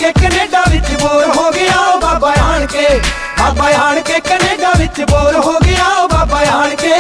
के कनेडा विच बोर हो गया बाबा आण के कनेडा विच बोर हो गया बाबा आण के।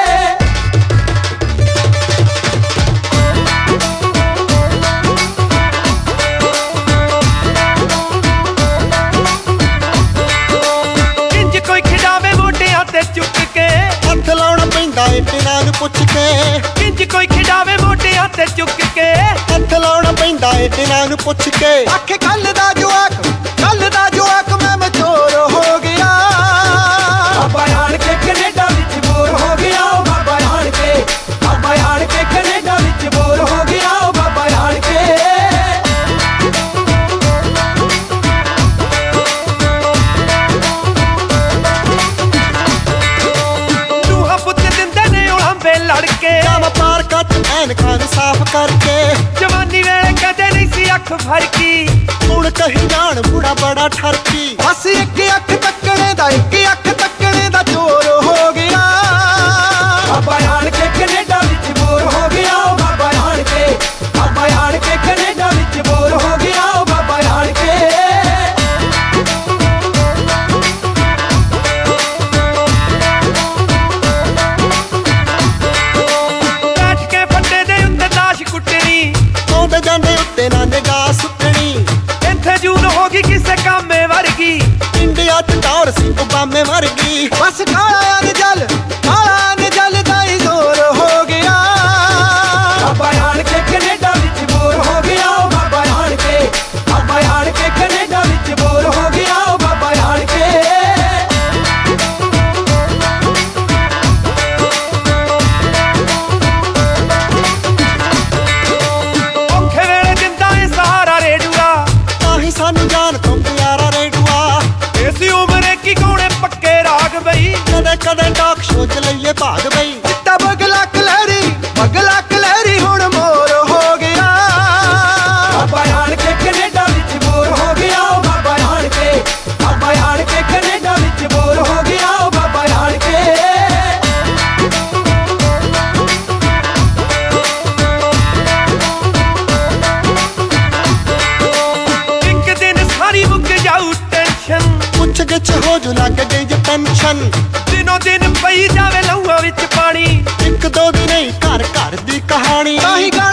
इंज कोई खिडावे मोटियां ते चुक के हथ लाउणा पैंदा ए पिना नूं पुछ के। इंज कोई खिडावे मोटियां ते चुक के हथ लाउणा पैंदा ए पिना नूं पुछ के। आखे कल दा जवाक मैं मचोर हो गया बाबा आण के कनेडा विच बोर हो गया बाबा आण के कनेडा विच बोर हो गया बाबा आण के। रूहां पुत दिंदे ने उलांबे लड़के जावा पार कट ऐनकां नूं साफ करके। जवानी वेले कदे नहीं सी अख फरकी हुण कही जाण बुढ़ा बड़ा ठरकी। बस एक अख तकने दा चोर हो गया बाबा आण के कनेडा विच बोर हो गया बाबा आण के कनेडा विच बोर हो गया बाबा आण के। बैठ के फट्टे दे उत्ते ताश कुੱਟਣੀ आउंदे जांदे उत्ते ना निगाह सुੱਟਣੀ। इत्थे जून होगी किसे कामे वर्गी इंडिया च टॉर सी ओबामे वर्गी। बस काला जल दा ही जोर हो गया बाबा आण के कनेडा विच बोर हो गया बाबा आण के कनेडा विच बोर हो गया बाबा आण के। औखे वेले दिंदा ए सहारा रेडूआ ताही सानू जान तो प्यारा रेडुआ। ऐसी उम्र की कौने पक्के राग बई कदे कदे टॉक शो च लईए भाग बई। चिट्टा बगला कलहरी हुण मोर हो गया बाबा आण के कनेडा विच बोर हो गया बाबा आण के कनेडा विच बोर हो गया बाबा आण के। एक दिन सारी मुक जाऊ टेंशन पुछ गिछ हो जू लग गई जे पेंशन। दिनों दिन पई जावे लहूआ विच पानी एक दो दिन ही घर घर दी कहानी। ताही